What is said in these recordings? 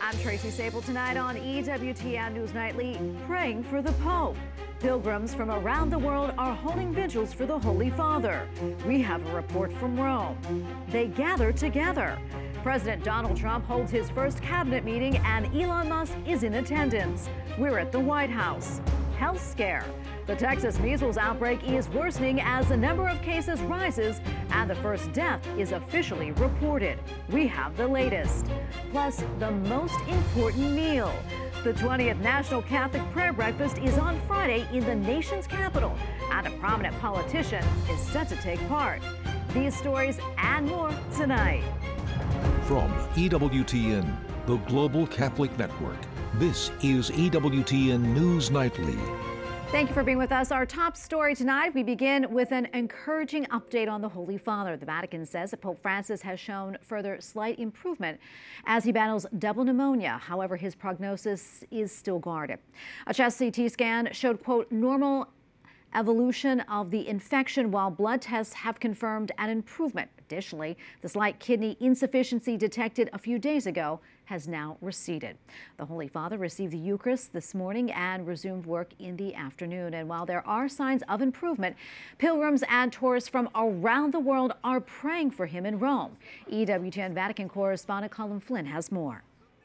I'm Tracy Sable. Tonight on EWTN News Nightly, praying for the Pope. Pilgrims from around the world are holding vigils for the Holy Father. We have a report from Rome. They gather together. President Donald Trump holds his first cabinet meeting and Elon Musk is in attendance. We're at the White House. Health scare. The Texas measles outbreak is worsening as the number of cases rises and the first death is officially reported. We have the latest. Plus, the most important meal. The 20th National Catholic Prayer Breakfast is on Friday in the nation's capital, and a prominent politician is set to take part. These stories and more tonight. From EWTN, the Global Catholic Network, this is EWTN News Nightly. Thank you for being with us. Our top story tonight, we begin with an encouraging update on the Holy Father. The Vatican says that Pope Francis has shown further slight improvement as he battles double pneumonia. However, his prognosis is still guarded. A chest CT scan showed, quote, normal evolution of the infection, while blood tests have confirmed an improvement. Additionally, the slight kidney insufficiency detected a few days ago has now receded. The Holy Father received the Eucharist this morning and resumed work in the afternoon. And while there are signs of improvement, pilgrims and tourists from around the world are praying for him in Rome. EWTN Vatican correspondent Colin Flynn has more.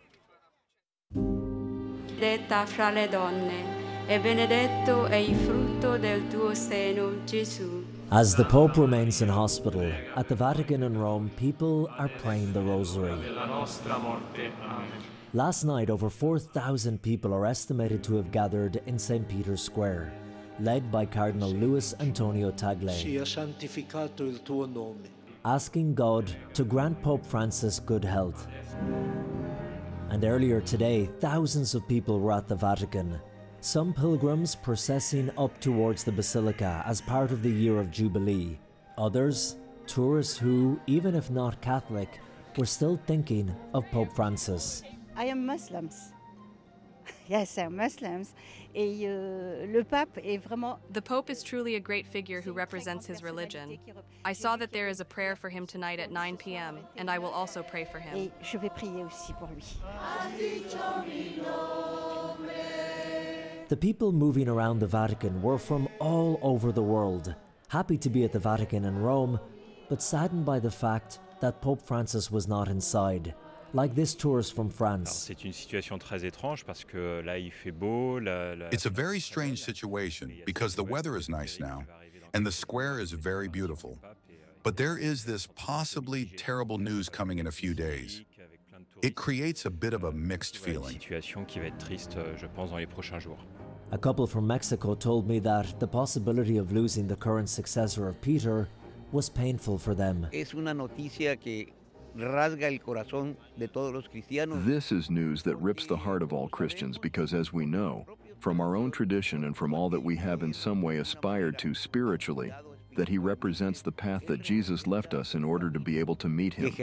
Benedetta fra le donne, e benedetto è il frutto del tuo seno, Gesù. As the Pope remains in hospital, at the Vatican in Rome, people are praying the Rosary. Last night, over 4,000 people are estimated to have gathered in St. Peter's Square, led by Cardinal Luis Antonio Tagle, sia santificato il tuo nome, asking God to grant Pope Francis good health. And earlier today, thousands of people were at the Vatican. Some pilgrims processing up towards the Basilica as part of the Year of Jubilee. Others, tourists who, even if not Catholic, were still thinking of Pope Francis. I am Muslims. Yes, I'm Muslims. Le pape est vraiment... The Pope is truly a great figure who represents his religion. I saw that there is a prayer for him tonight at 9 p.m., and I will also pray for him. Et je vais prier aussi pour lui. The people moving around the Vatican were from all over the world, happy to be at the Vatican in Rome, but saddened by the fact that Pope Francis was not inside, like this tourist from France. It's a very strange situation because the weather is nice now, and the square is very beautiful. But there is this possibly terrible news coming in a few days. It creates a bit of a mixed feeling. A couple from Mexico told me that the possibility of losing the current successor of Peter was painful for them. This is news that rips the heart of all Christians because, as we know, from our own tradition and from all that we have in some way aspired to spiritually, that he represents the path that Jesus left us in order to be able to meet him.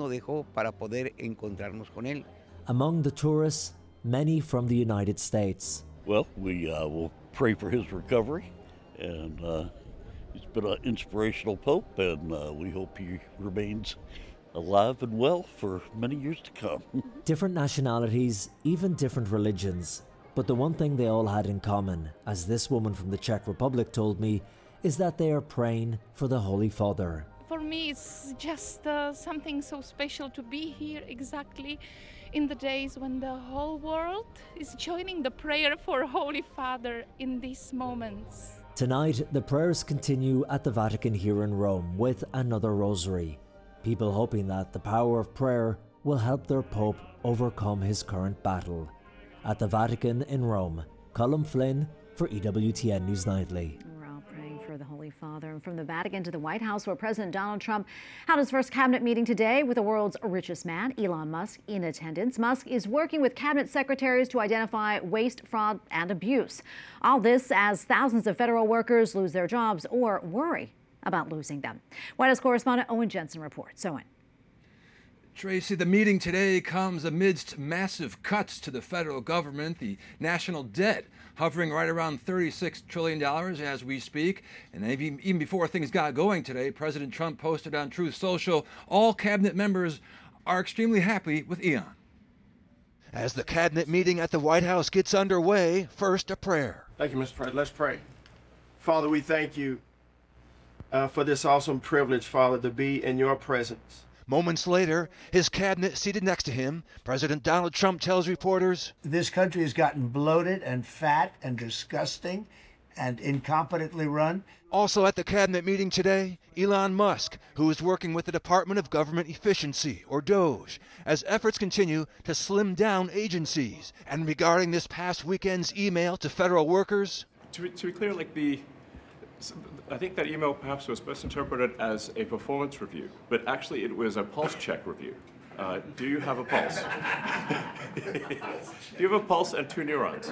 Among the tourists, many from the United States. Well, we will pray for his recovery, and he's been an inspirational pope, and we hope he remains alive and well for many years to come. Different nationalities, even different religions, but the one thing they all had in common, as this woman from the Czech Republic told me, is that they are praying for the Holy Father. For me, it's just something so special to be here exactly in the days when the whole world is joining the prayer for Holy Father in these moments. Tonight, the prayers continue at the Vatican here in Rome with another rosary. People hoping that the power of prayer will help their Pope overcome his current battle. At the Vatican in Rome, Colin Flynn for EWTN News Nightly. For the Holy Father. And from the Vatican to the White House, where President Donald Trump held his first cabinet meeting today with the world's richest man, Elon Musk, in attendance. Musk is working with cabinet secretaries to identify waste, fraud, and abuse. All this as thousands of federal workers lose their jobs or worry about losing them. White House correspondent Owen Jensen reports. Owen. Tracy, the meeting today comes amidst massive cuts to the federal government, the national debt hovering right around $36 trillion as we speak. And even before things got going today, President Trump posted on Truth Social, all cabinet members are extremely happy with Elon. As the cabinet meeting at the White House gets underway, first a prayer. Thank you, Mr. President. Let's pray. Father, we thank you for this awesome privilege, Father, to be in your presence. Moments later, his cabinet seated next to him, President Donald Trump tells reporters, "This country has gotten bloated and fat and disgusting and incompetently run." Also at the cabinet meeting today, Elon Musk, who is working with the Department of Government Efficiency, or DOGE, as efforts continue to slim down agencies. And regarding this past weekend's email to federal workers, To be clear, I think that email perhaps was best interpreted as a performance review, but actually it was a pulse check review. Do you have a pulse? Do you have a pulse and 2 neurons?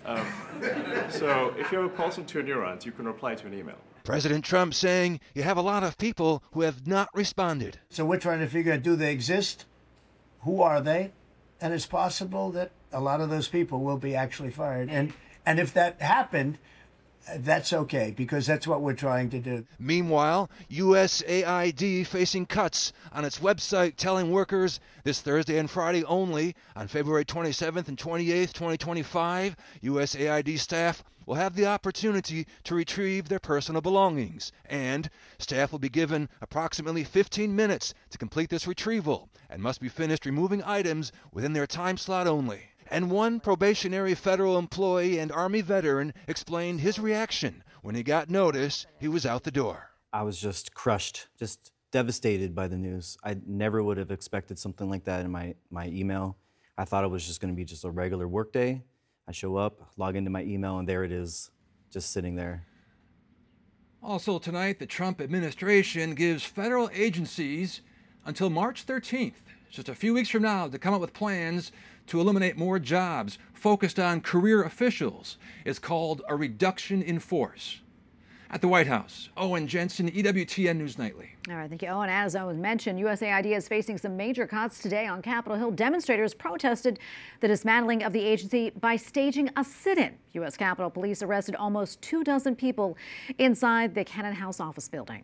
So if you have a pulse and 2 neurons, you can reply to an email. President Trump saying you have a lot of people who have not responded. So we're trying to figure out, do they exist? Who are they? And it's possible that a lot of those people will be actually fired. And if that happened, that's okay, because that's what we're trying to do. Meanwhile, USAID facing cuts on its website, telling workers this Thursday and Friday only, on February 27th and 28th, 2025, USAID staff will have the opportunity to retrieve their personal belongings, and staff will be given approximately 15 minutes to complete this retrieval and must be finished removing items within their time slot only. And one probationary federal employee and Army veteran explained his reaction when he got notice he was out the door. I was just crushed, just devastated by the news. I never would have expected something like that in my email. I thought it was just going to be just a regular work day. I show up, log into my email, and there it is, just sitting there. Also tonight, the Trump administration gives federal agencies until March 13th, just a few weeks from now, to come up with plans to eliminate more jobs focused on career officials. It's called a reduction in force. At the White House, Owen Jensen, EWTN News Nightly. All right, thank you, Owen. As Owen mentioned, USAID is facing some major cuts today on Capitol Hill. Demonstrators protested the dismantling of the agency by staging a sit-in. U.S. Capitol Police arrested almost 24 people inside the Cannon House office building.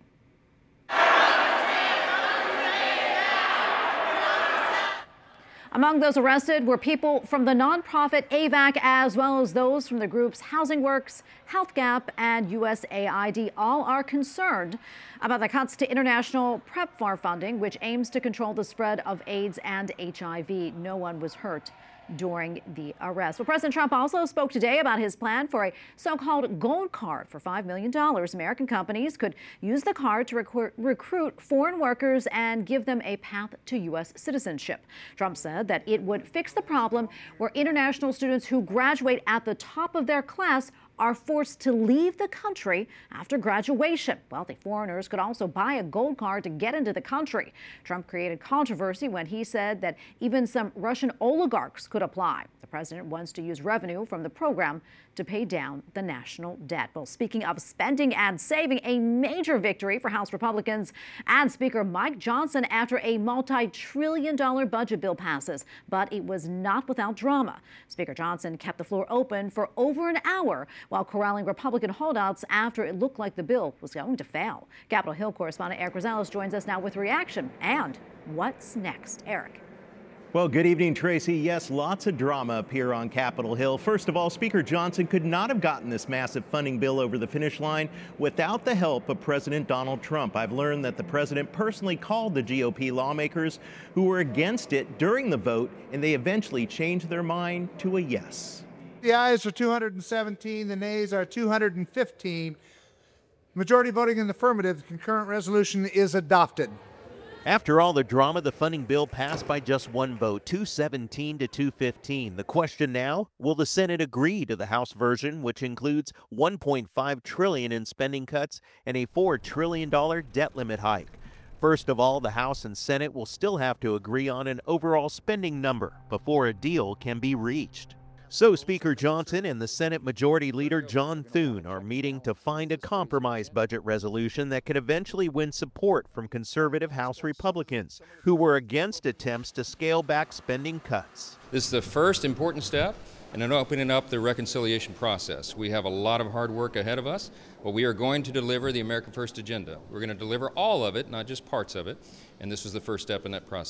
Among those arrested were people from the nonprofit AVAC, as well as those from the groups Housing Works, Health Gap, and USAID. All are concerned about the cuts to international PEPFAR funding, which aims to control the spread of AIDS and HIV. No one was hurt during the arrest. Well, President Trump also spoke today about his plan for a so-called gold card for $5 million. American companies could use the card to recruit foreign workers and give them a path to U.S. citizenship. Trump said that it would fix the problem where international students who graduate at the top of their class are forced to leave the country after graduation. Wealthy foreigners could also buy a gold card to get into the country. Trump created controversy when he said that even some Russian oligarchs could apply. The president wants to use revenue from the program to pay down the national debt. Well, speaking of spending and saving, a major victory for House Republicans and Speaker Mike Johnson after a multi-trillion-dollar budget bill passes. But it was not without drama. Speaker Johnson kept the floor open for over an hour while corralling Republican holdouts after it looked like the bill was going to fail. Capitol Hill correspondent Eric Rosales joins us now with reaction and what's next. Eric. Well, good evening, Tracy. Yes, lots of drama up here on Capitol Hill. First of all, Speaker Johnson could not have gotten this massive funding bill over the finish line without the help of President Donald Trump. I've learned that the president personally called the GOP lawmakers who were against it during the vote, and they eventually changed their mind to a yes. The ayes are 217, the nays are 215. Majority voting in the affirmative, the concurrent resolution is adopted. After all the drama, the funding bill passed by just one vote, 217 to 215. The question now, will the Senate agree to the House version, which includes $1.5 trillion in spending cuts and a $4 trillion debt limit hike? First of all, the House and Senate will still have to agree on an overall spending number before a deal can be reached. So Speaker Johnson and the Senate Majority Leader John Thune are meeting to find a compromise budget resolution that could eventually win support from conservative House Republicans who were against attempts to scale back spending cuts. This is the first important step in opening up the reconciliation process. We have a lot of hard work ahead of us, but we are going to deliver the America First agenda. We're going to deliver all of it, not just parts of it, and this was the first step in that process.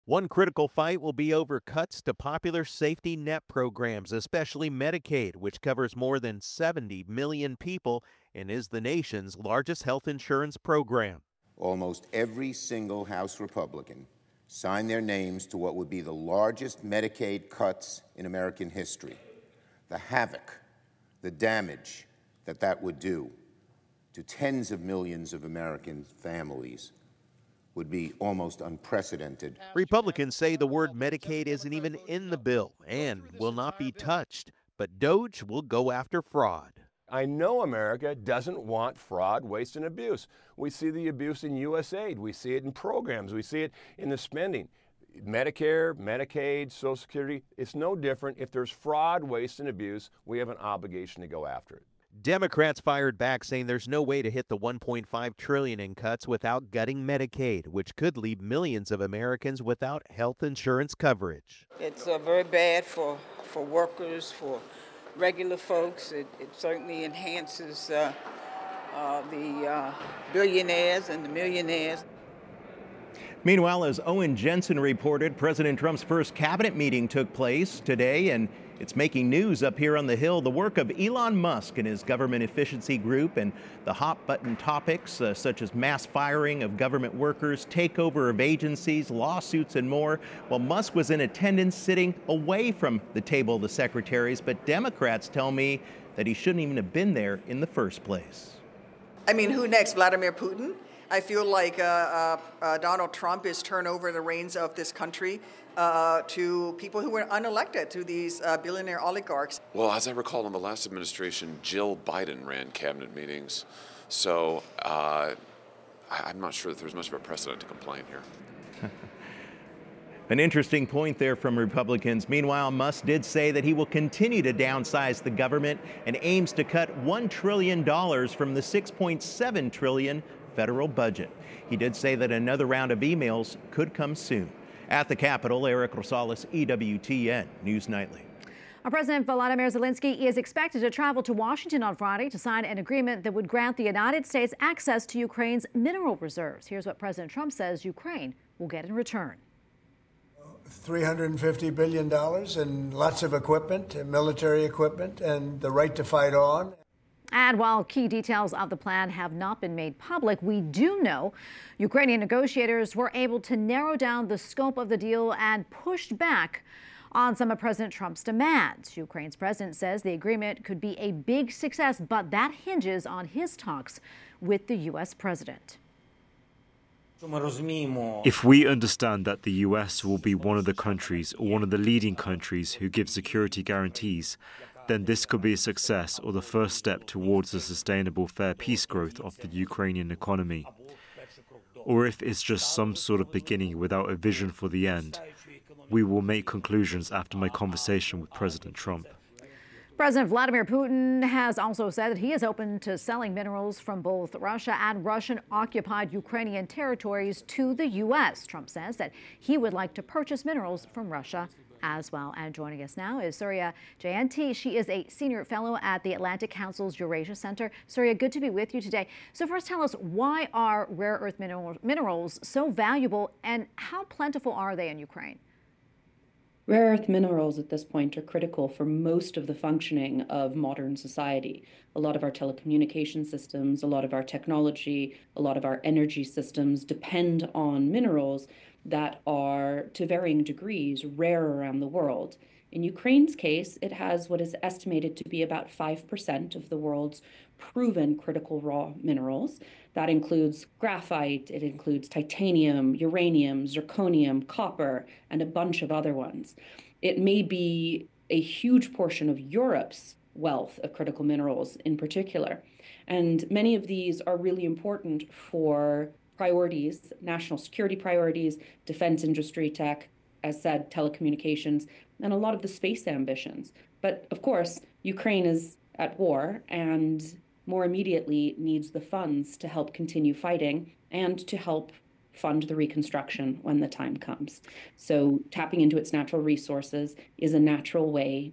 One critical fight will be over cuts to popular safety net programs, especially Medicaid, which covers more than 70 million people and is the nation's largest health insurance program. Almost every single House Republican signed their names to what would be the largest Medicaid cuts in American history. The havoc, the damage that would do to tens of millions of American families would be almost unprecedented. Republicans say the word Medicaid isn't even in the bill and will not be touched, but DOJ will go after fraud. I know America doesn't want fraud, waste, and abuse. We see the abuse in USAID. We see it in programs. We see it in the spending. Medicare, Medicaid, Social Security, it's no different. If there's fraud, waste, and abuse, we have an obligation to go after it. Democrats fired back, saying there's no way to hit the $1.5 trillion in cuts without gutting Medicaid, which could leave millions of Americans without health insurance coverage. It's very bad for workers, for regular folks. It certainly enhances the billionaires and the millionaires. Meanwhile, as Owen Jensen reported, President Trump's first cabinet meeting took place today, and it's making news up here on the Hill. The work of Elon Musk and his government efficiency group and the hot-button topics such as mass firing of government workers, takeover of agencies, lawsuits, and more. Well, Musk was in attendance sitting away from the table of the secretaries, but Democrats tell me that he shouldn't even have been there in the first place. I mean, who next? Vladimir Putin? I feel like Donald Trump is turning over the reins of this country to people who were unelected, to these billionaire oligarchs. Well, as I recall, in the last administration, Jill Biden ran cabinet meetings. So I'm not sure that there's much of a precedent to complain here. An interesting point there from Republicans. Meanwhile, Musk did say that he will continue to downsize the government and aims to cut $1 trillion from the $6.7 trillion federal budget. He did say that another round of emails could come soon. At the Capitol, Eric Rosales, EWTN News Nightly. Our President Volodymyr Zelensky is expected to travel to Washington on Friday to sign an agreement that would grant the United States access to Ukraine's mineral reserves. Here's what President Trump says Ukraine will get in return. $350 billion and lots of equipment, military equipment, and the right to fight on. And while key details of the plan have not been made public, we do know Ukrainian negotiators were able to narrow down the scope of the deal and pushed back on some of President Trump's demands. Ukraine's president says the agreement could be a big success, but that hinges on his talks with the U.S. president. If we understand that the US will be one of the countries or one of the leading countries who give security guarantees, then this could be a success or the first step towards the sustainable fair peace growth of the Ukrainian economy. Or if it's just some sort of beginning without a vision for the end, we will make conclusions after my conversation with President Trump. President Vladimir Putin has also said that he is open to selling minerals from both Russia and Russian-occupied Ukrainian territories to the U.S. Trump says that he would like to purchase minerals from Russia as well. And joining us now is Surya Jayanti. She is a senior fellow at the Atlantic Council's Eurasia Center. Surya, good to be with you today. So first, tell us, why are rare earth minerals so valuable and how plentiful are they in Ukraine? Rare earth minerals at this point are critical for most of the functioning of modern society. A lot of our telecommunication systems, a lot of our technology, a lot of our energy systems depend on minerals that are, to varying degrees, rare around the world. In Ukraine's case, it has what is estimated to be about 5% of the world's proven critical raw minerals. That includes graphite, it includes titanium, uranium, zirconium, copper, and a bunch of other ones. It may be a huge portion of Europe's wealth of critical minerals in particular. And many of these are really important for priorities, national security priorities, defense industry, tech, as said, telecommunications, and a lot of the space ambitions. But of course, Ukraine is at war and more immediately needs the funds to help continue fighting and to help fund the reconstruction when the time comes. So tapping into its natural resources is a natural way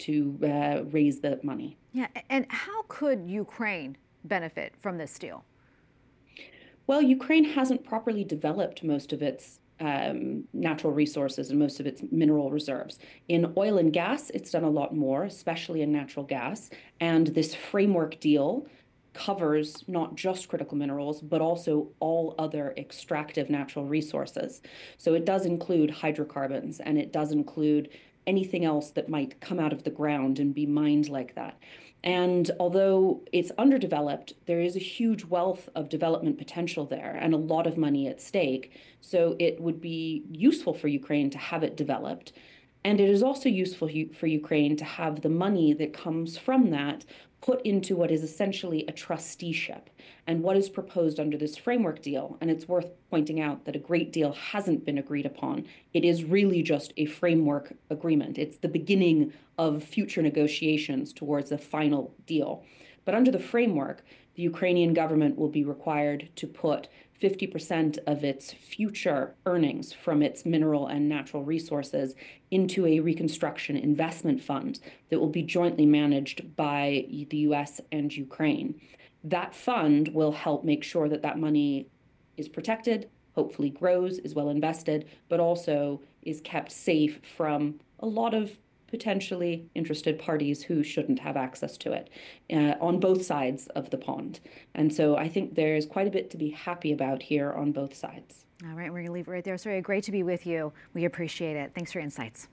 to raise the money. Yeah, and how could Ukraine benefit from this deal? Well, Ukraine hasn't properly developed most of its natural resources and most of its mineral reserves. In oil and gas, it's done a lot more, especially in natural gas. And this framework deal covers not just critical minerals, but also all other extractive natural resources. So it does include hydrocarbons, and it does include anything else that might come out of the ground and be mined like that. And although it's underdeveloped, there is a huge wealth of development potential there and a lot of money at stake. So it would be useful for Ukraine to have it developed. And it is also useful for Ukraine to have the money that comes from that put into what is essentially a trusteeship. And what is proposed under this framework deal, and it's worth pointing out that a great deal hasn't been agreed upon. It is really just a framework agreement. It's the beginning of future negotiations towards a final deal. But under the framework, the Ukrainian government will be required to put 50% of its future earnings from its mineral and natural resources into a reconstruction investment fund that will be jointly managed by the US and Ukraine. That fund will help make sure that that money is protected, hopefully grows, is well invested, but also is kept safe from a lot of potentially interested parties who shouldn't have access to it on both sides of the pond. And so I think there's quite a bit to be happy about here on both sides. All right, we're going to leave it right there. Soraya, great to be with you. We appreciate it. Thanks for your insights.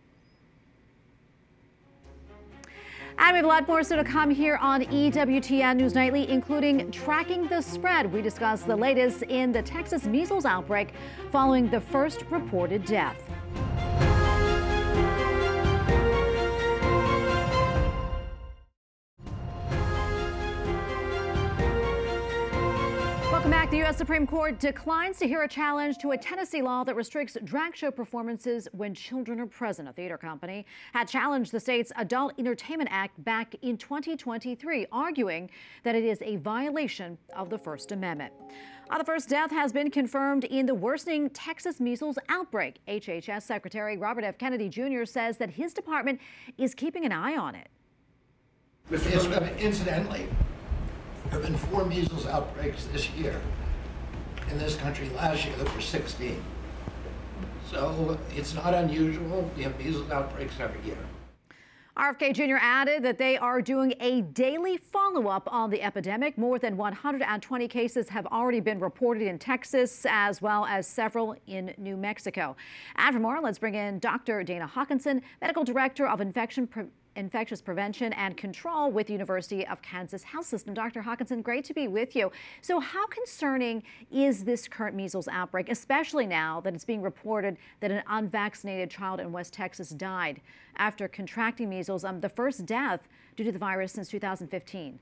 And we have a lot more still to come here on EWTN News Nightly, including tracking the spread. We discuss the latest in the Texas measles outbreak following the first reported death. Welcome back. The U.S. Supreme Court declines to hear a challenge to a Tennessee law that restricts drag show performances when children are present. A theater company had challenged the state's Adult Entertainment Act back in 2023, arguing that it is a violation of the First Amendment. The first death has been confirmed in the worsening Texas measles outbreak. HHS Secretary Robert F. Kennedy Jr. says that his department is keeping an eye on it. Incidentally, there have been 4 measles outbreaks this year. In this country last year, there were 16. So it's not unusual. We have measles outbreaks every year. RFK Jr. added that they are doing a daily follow-up on the epidemic. More than 120 cases have already been reported in Texas, as well as several in New Mexico. And for more, let's bring in Dr. Dana Hawkinson, Medical Director of Infectious Prevention and Control with the University of Kansas Health System. Dr. Hawkinson, great to be with you. So how concerning is this current measles outbreak, especially now that it's being reported that an unvaccinated child in West Texas died after contracting measles, the first death due to the virus since 2015?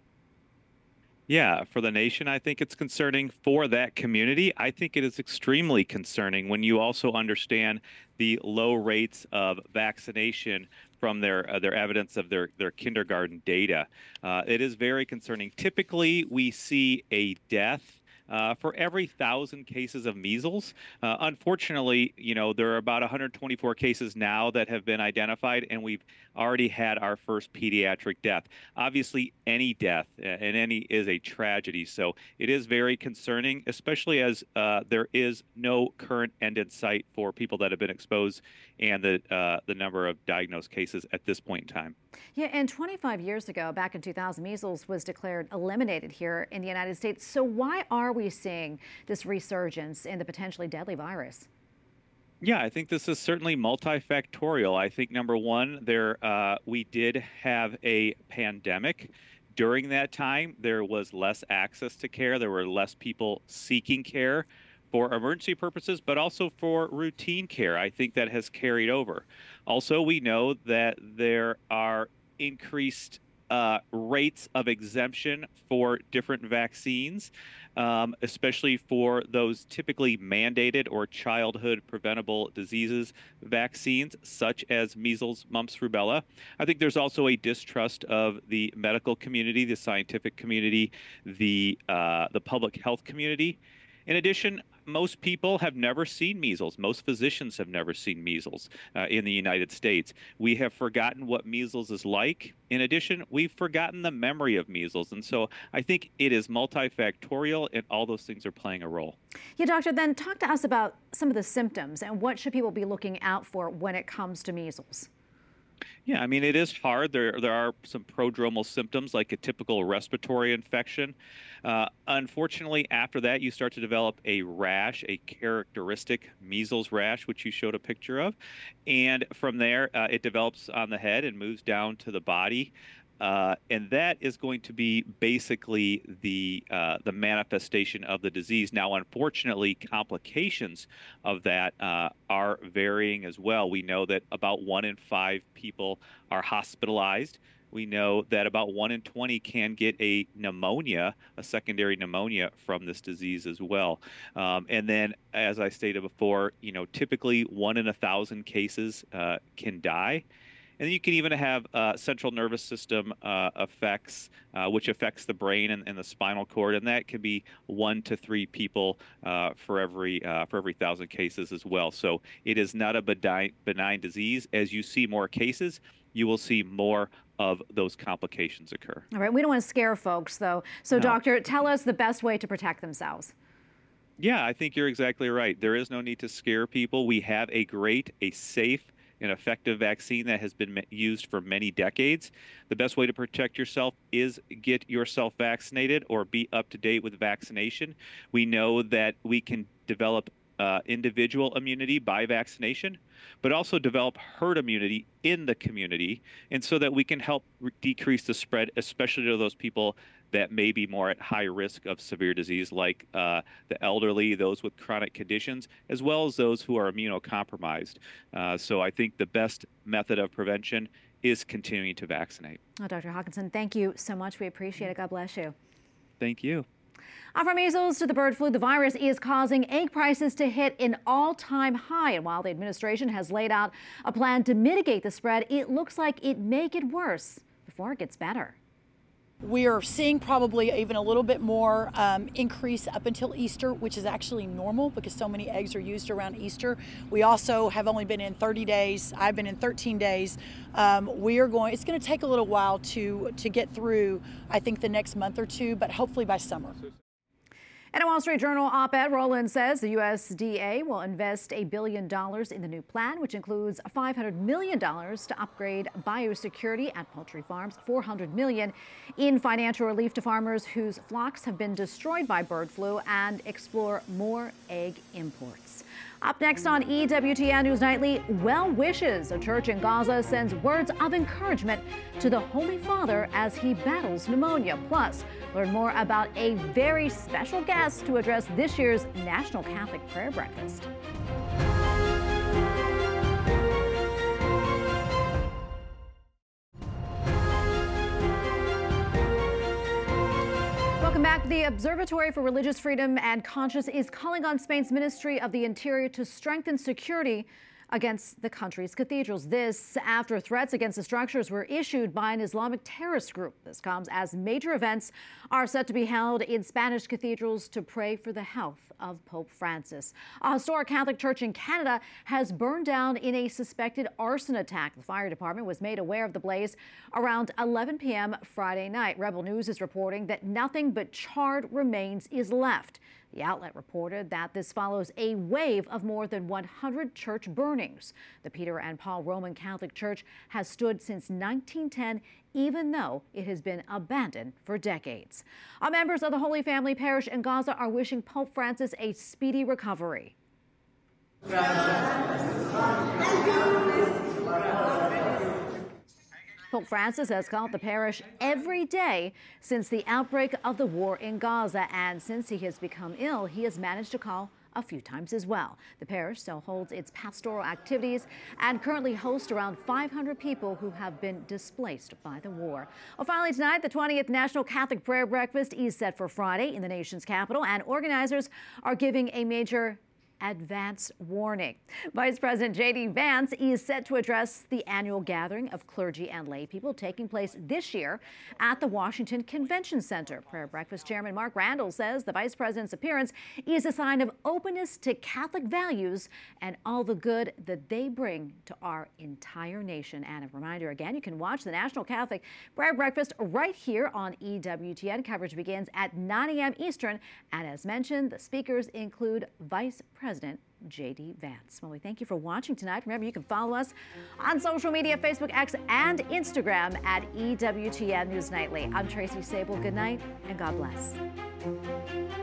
Yeah, for the nation, I think it's concerning. For that community, I think it is extremely concerning when you also understand the low rates of vaccination from their evidence of their kindergarten data. It is very concerning. Typically, we see a death for every 1,000 cases of measles. Unfortunately, there are about 124 cases now that have been identified, and we've already had our first pediatric death. Obviously, any death and any is a tragedy. So it is very concerning, especially as there is no current end in sight for people that have been exposed and the number of diagnosed cases at this point in time. Yeah, and 25 years ago, back in 2000, measles was declared eliminated here in the United States. So why are we seeing this resurgence in the potentially deadly virus? Yeah, I think this is certainly multifactorial. I think number one, we did have a pandemic. During that time, there was less access to care. There were less people seeking care for emergency purposes, but also for routine care. I think that has carried over. Also, we know that there are increased rates of exemption for different vaccines, especially for those typically mandated or childhood preventable diseases vaccines, such as measles, mumps, rubella. I think there's also a distrust of the medical community, the scientific community, the public health community. In addition, most people have never seen measles. Most physicians have never seen measles in the United States. We have forgotten what measles is like. In addition, we've forgotten the memory of measles. And so I think it is multifactorial, and all those things are playing a role. Yeah, doctor, then talk to us about some of the symptoms and what should people be looking out for when it comes to measles. Yeah, I mean, it is hard. There are some prodromal symptoms like a typical respiratory infection. Unfortunately, after that, you start to develop a rash, a characteristic measles rash, which you showed a picture of. And from there, it develops on the head and moves down to the body. And that is going to be basically the manifestation of the disease. Now, unfortunately, complications of that are varying as well. We know that about 1 in 5 people are hospitalized. We know that about 1 in 20 can get a pneumonia, a secondary pneumonia from this disease as well. And then, as I stated before, typically 1 in 1,000 cases can die. And then you can even have central nervous system effects, which affects the brain and the spinal cord, and that can be 1 to 3 people for every 1,000 cases as well. So it is not a benign disease. As you see more cases, you will see more of those complications occur. All right, we don't want to scare folks, though. So, no. Doctor, tell us the best way to protect themselves. Yeah, I think you're exactly right. There is no need to scare people. We have a safe, an effective vaccine that has been used for many decades. The best way to protect yourself is get yourself vaccinated or be up to date with vaccination. We know that we can develop individual immunity by vaccination, but also develop herd immunity in the community, and so that we can help decrease the spread, especially to those people that may be more at high risk of severe disease, like the elderly, those with chronic conditions, as well as those who are immunocompromised. So I think the best method of prevention is continuing to vaccinate. Oh, Dr. Hawkinson, thank you so much. We appreciate it. God bless you. Thank you. From measles to the bird flu, the virus is causing egg prices to hit an all-time high. And while the administration has laid out a plan to mitigate the spread, it looks like it may get worse before it gets better. We are seeing probably even a little bit more increase up until Easter, which is actually normal because so many eggs are used around Easter. We also have only been in 30 days. I've been in 13 days. It's going to take a little while to get through, I think, the next month or two, but hopefully by summer. In a Wall Street Journal op-ed, Rowland says the USDA will invest $1 billion in the new plan, which includes $500 million to upgrade biosecurity at poultry farms, $400 million in financial relief to farmers whose flocks have been destroyed by bird flu, and explore more egg imports. Up next on EWTN News Nightly, well wishes. A church in Gaza sends words of encouragement to the Holy Father as he battles pneumonia. Plus, learn more about a very special guest to address this year's National Catholic Prayer Breakfast. Welcome back. The Observatory for Religious Freedom and Conscience is calling on Spain's Ministry of the Interior to strengthen security against the country's cathedrals. This after threats against the structures were issued by an Islamic terrorist group. This comes as major events are set to be held in Spanish cathedrals to pray for the health of Pope Francis. A historic Catholic church in Canada has burned down in a suspected arson attack. The fire department was made aware of the blaze around 11 p.m. Friday night. Rebel News is reporting that nothing but charred remains is left. The outlet reported that this follows a wave of more than 100 church burnings. The Peter and Paul Roman Catholic Church has stood since 1910, even though it has been abandoned for decades. Members of the Holy Family Parish in Gaza are wishing Pope Francis a speedy recovery. Pope Francis has called the parish every day since the outbreak of the war in Gaza, and since he has become ill, he has managed to call a few times as well. The parish still holds its pastoral activities and currently hosts around 500 people who have been displaced by the war. Well, finally tonight, the 20th National Catholic Prayer Breakfast is set for Friday in the nation's capital, and organizers are giving a major advance warning. Vice President J.D. Vance is set to address the annual gathering of clergy and lay people taking place this year at the Washington Convention Center. Prayer Breakfast Chairman Mark Randall says the vice president's appearance is a sign of openness to Catholic values and all the good that they bring to our entire nation. And a reminder again, you can watch the National Catholic Prayer Breakfast right here on EWTN. Coverage begins at 9 a.m. Eastern. And as mentioned, the speakers include Vice President J.D. Vance. Well, we thank you for watching tonight. Remember, you can follow us on social media, Facebook, X, and Instagram at EWTN News Nightly. I'm Tracy Sable. Good night, and God bless.